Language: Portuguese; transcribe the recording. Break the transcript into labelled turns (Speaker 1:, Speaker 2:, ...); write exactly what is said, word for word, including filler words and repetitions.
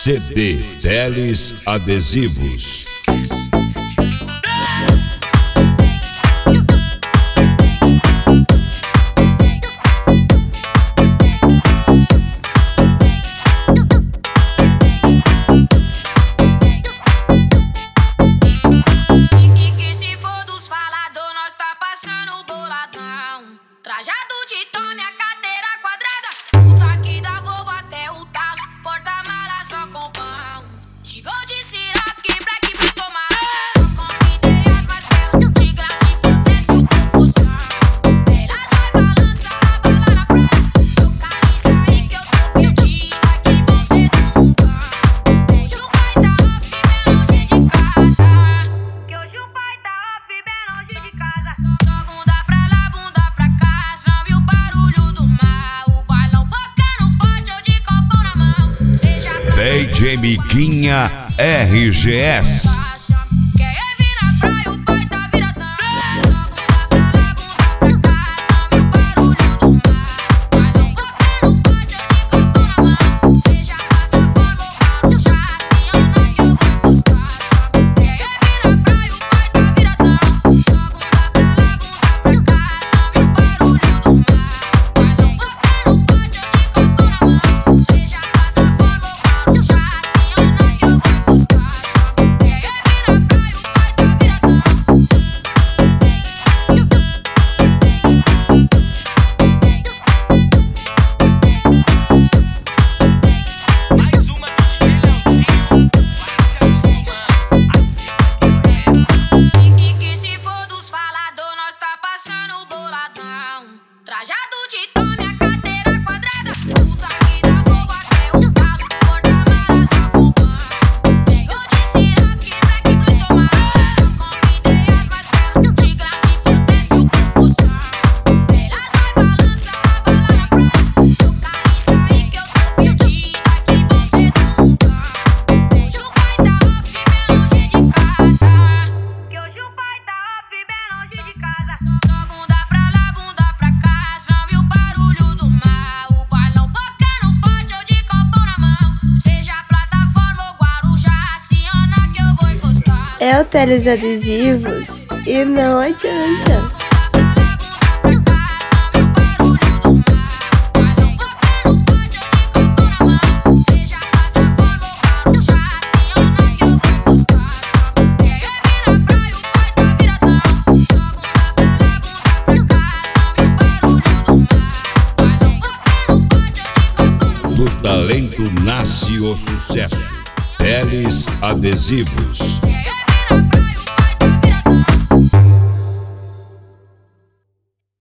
Speaker 1: C D Teles Adesivos.
Speaker 2: Trajado de tome, a carteira quadrada, o taque da Volvo até o talo, porta-mala só com pão. Chegou de Ciroc, black pra tomar, só convidei as mais belas, de grande potência e proporção. Elas vai balança, a bala na praia, localiza aí que eu tô perdida, que bom ser do cão. Hoje o pai tá off, bem longe de casa, que hoje o pai tá off, bem longe de casa. Só bunda pra lá, bunda pra cá.
Speaker 1: D J Miquinha R G S.
Speaker 2: Trajado de tome, a carteira quadrada, o taque da Volvo até o talo, porta-mala só com pão. Chegou de Ciroc, black pra tomar, só convidei as mais belas, de grande potência e proporção. Elas vai balança, a bala na praia, localiza aí que eu tô perdida, que bom ser do cão. Hoje o pai tá off, bem longe de casa, que hoje o pai tá off, bem longe de casa. Só bunda pra lá, bunda pra cá.
Speaker 3: É o Teles Adesivos e não adianta.
Speaker 1: Do talento nasce o sucesso. Teles Adesivos.